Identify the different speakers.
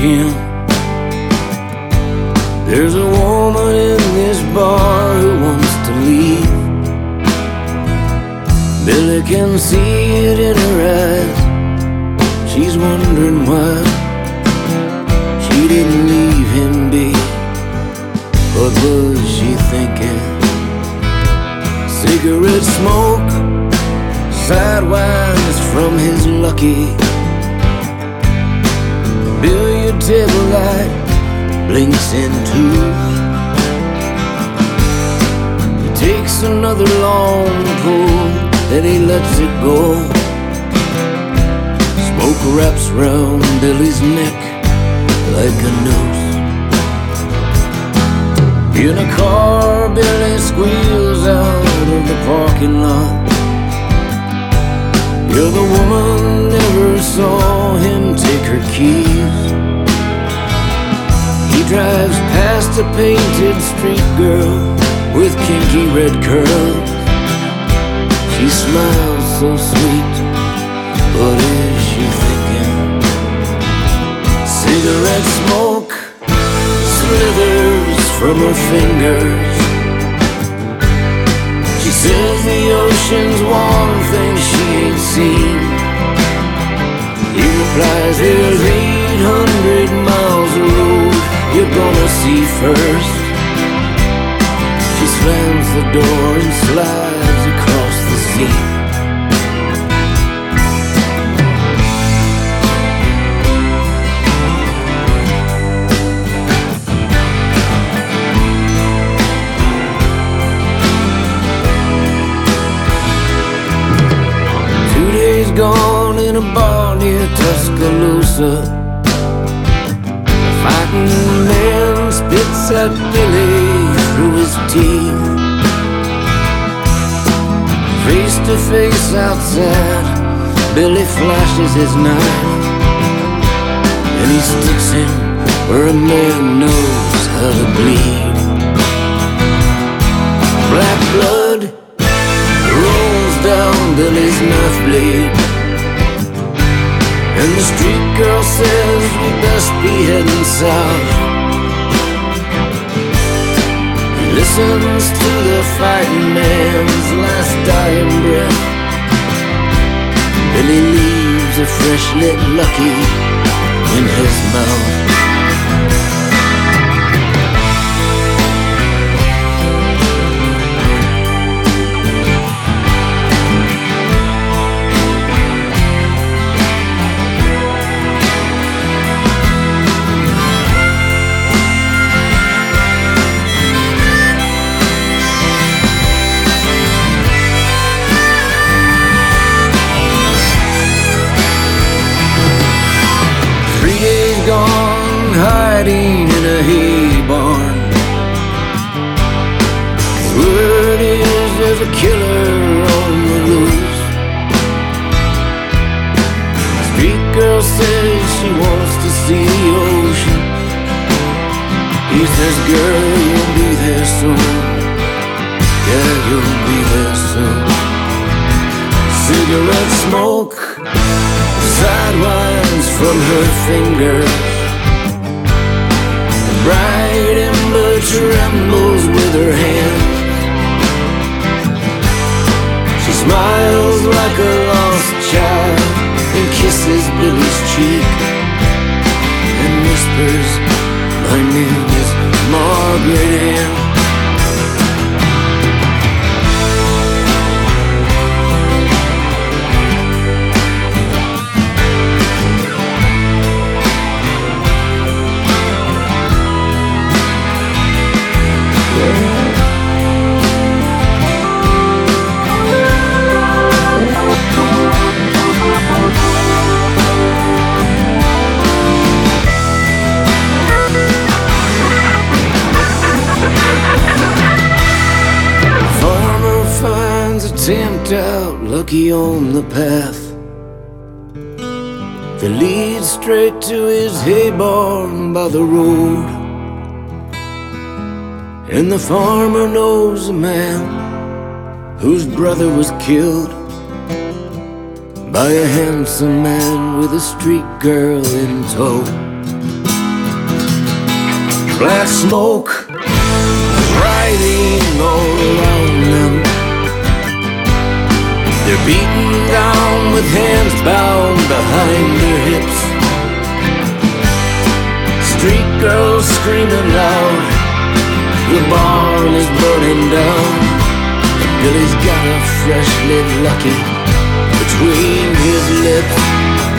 Speaker 1: again. There's a woman in this bar who wants to leave. Billy can see it in her eyes. She's wondering why she didn't leave him be. What was she thinking? Cigarette smoke sideways from his lucky. Billiard table light blinks in two. He takes another long pull, then he lets it go. Smoke wraps round Billy's neck like a noose. In a car, Billy squeals out of the parking lot. The other woman never saw him take her keys. He drives past a painted street girl with kinky red curls. She smiles so sweet. What is she thinking? Cigarette smoke slithers from her fingers. She says the ocean's one thing she ain't seen. He replies, there's 800 miles of road you're gonna see first. She slams the door and slides across the sea. 2 days gone in a bar near Tuscaloosa. Fighting man spits at Billy through his teeth. Face to face outside, Billy flashes his knife, and he sticks him where a man knows how to bleed. Black blood rolls down Billy's knife blade, and the street girl says we best be heading south. He listens to the fighting man's last dying breath. Billy leaves a fresh lit Lucky in his mouth. Gone hiding in a hay barn. Word is there's a killer on the loose. Street girl says she wants to see the ocean. He says, girl, you'll be there soon. Yeah, you'll be there soon. Cigarette smoke sidewinds from her fingers. The bright ember trembles with her hand. She smiles like a lost child and kisses Billy's cheek and whispers, my name is Margaret Ann. Stamped out Lucky on the path that leads straight to his hay barn by the road. And the farmer knows a man whose brother was killed by a handsome man with a street girl in tow. Black smoke rising all around them. They're beaten down with hands bound behind their hips. Street girls screaming loud, the barn is burning down. Billy's got a fresh lit Lucky between his lips.